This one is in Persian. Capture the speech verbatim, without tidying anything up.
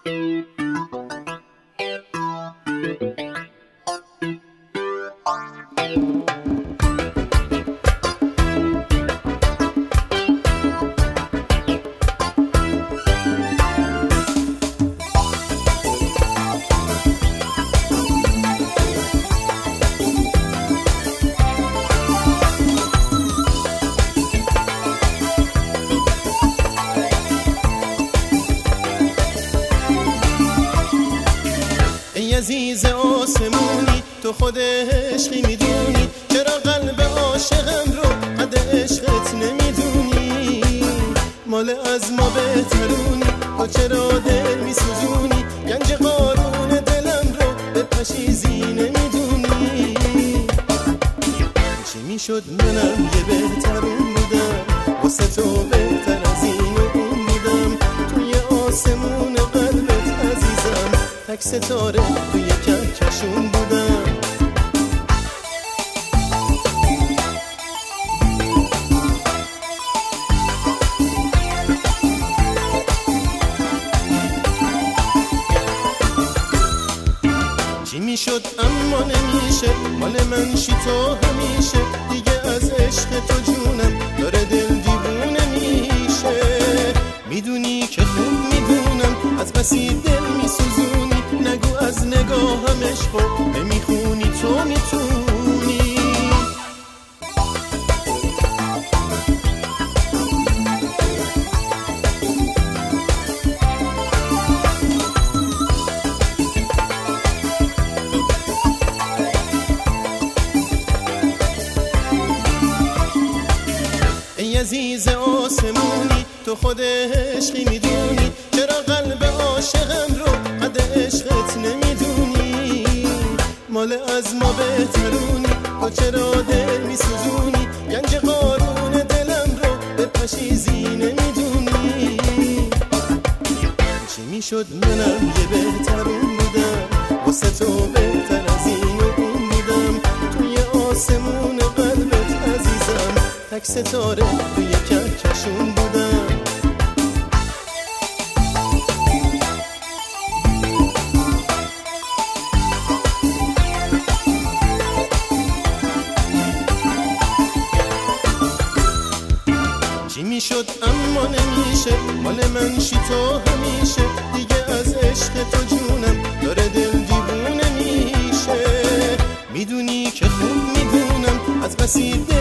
ای عزیز آسمونی تو خود عشقی میدونی، چرا قلب عاشقم رو قد عشقت نمیدونی؟ مال از ما بهترونی، تو چرا دل میسوزونی؟ گنج قارون دلم رو به پشیزی نمیدونی؟ چی میشد منم یه بهترون بودم، واسه تو بهتر از این و اون بودم. توی آسمون قلبت عزیزم تک ستاره توی کهکشون بودم. چی میشد اما نمیشه، مال من شی تو همیشه. دیگه از عشق تو جونم داره دل دیوونه میشه. میدونی که خوب میدونم از بسی دل میسوزونی، نگو از نگاهم عشقو نمیخونی، تو میتونی. ای عزیز آسمونی تو خود عشقی میدونی، چرا قلب عاشقم رو قد عشقت نمیدونی؟ مال از ما بهترونی، تو چرا دل میسوزونی؟ گنج قارون دلم رو به پشیزی نمیدونی؟ چی میشد منم یه بهترون بودم، واسه تو بهتر از این و اون بودم. توی آسمون قلبت عزیزم تک ستاره توی کهکشون بودم. چی میشد اما نمیشه، مال من شی تو همیشه. دیگه از عشق تو جونم داره دل دیوونه میشه. میدونی که خوب میدونم از بسی دل